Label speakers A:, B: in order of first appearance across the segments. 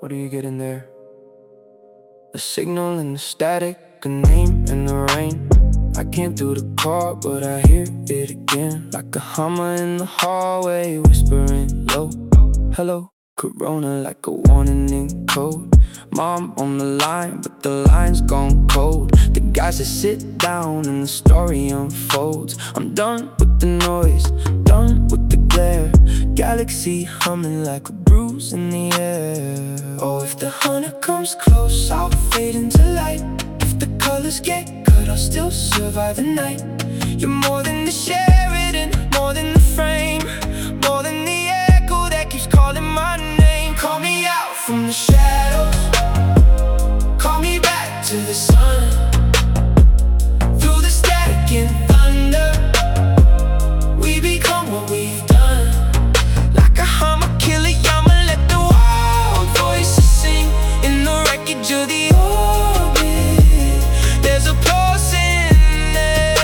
A: What do you get in there? A signal and the static, a name and the rain. I can't do the call, but I hear it again, like a hummer in the hallway, whispering low. Hello, Corona, like a warning in code. Mom on the line, but the line's gone cold. The guys that sit down and the story unfolds. I'm done with the noise, done with the glare. Galaxy humming like a bruise in the air. Oh, if the hunter comes close, I'll fade into light. If the colors get cut, I'll still survive the night. You're more than the Sheridan, more than the frame, more than the echo that keeps calling my name. Call me out from the shadows, call me back to the sun. Through the static and thunder, we become what we've done. Like a hammer killer, I'ma let the wild voices sing in the wreckage of the orbit. There's a pulse in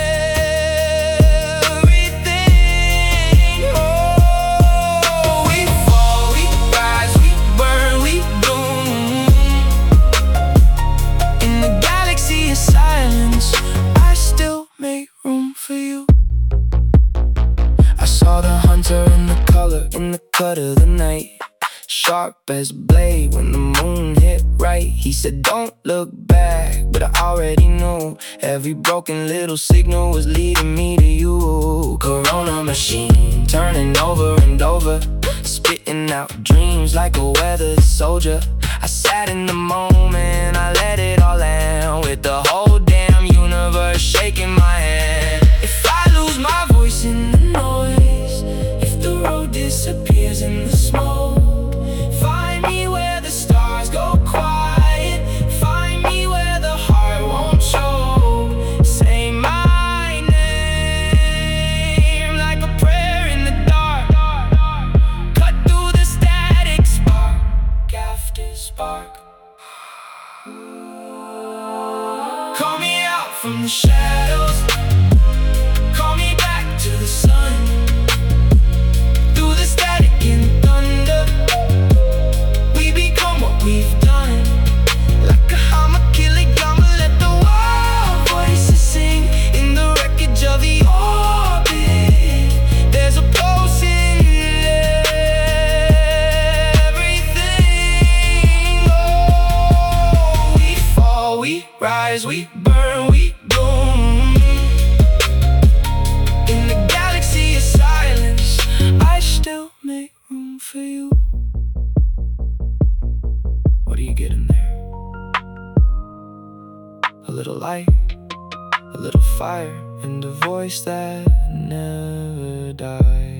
A: everything. Oh, we fall, we rise, we burn, we bloom. In the galaxy of silence, I still make room for you. I saw the hunter in the color, in the cut of the night, sharp as a blade when the moon hit right. He said don't look back, but I already knew. Every broken little signal was leading me to you. Corona machine, turning over and over, spitting out dreams like a weathered soldier. I sat in the moment, I let it all out, with the whole damn universe shaking my hand. If I lose my voice in the noise, if the road disappears in the smoke, find me where the stars go quiet, find me where the heart won't choke. Say my name like a prayer in the dark, cut through the static, spark after spark. Call me out from the shadows, call me back to the sun. Through the static and thunder, we become what we've done. Like a hammer killer, I'ma let the wild voices sing in the wreckage of the orbit. There's a pulse in everything. Oh, we fall, we rise, we burn, we bloom. In the galaxy of silence, I still make room for you. What do you get in there? A little light, a little fire, and a voice that never dies.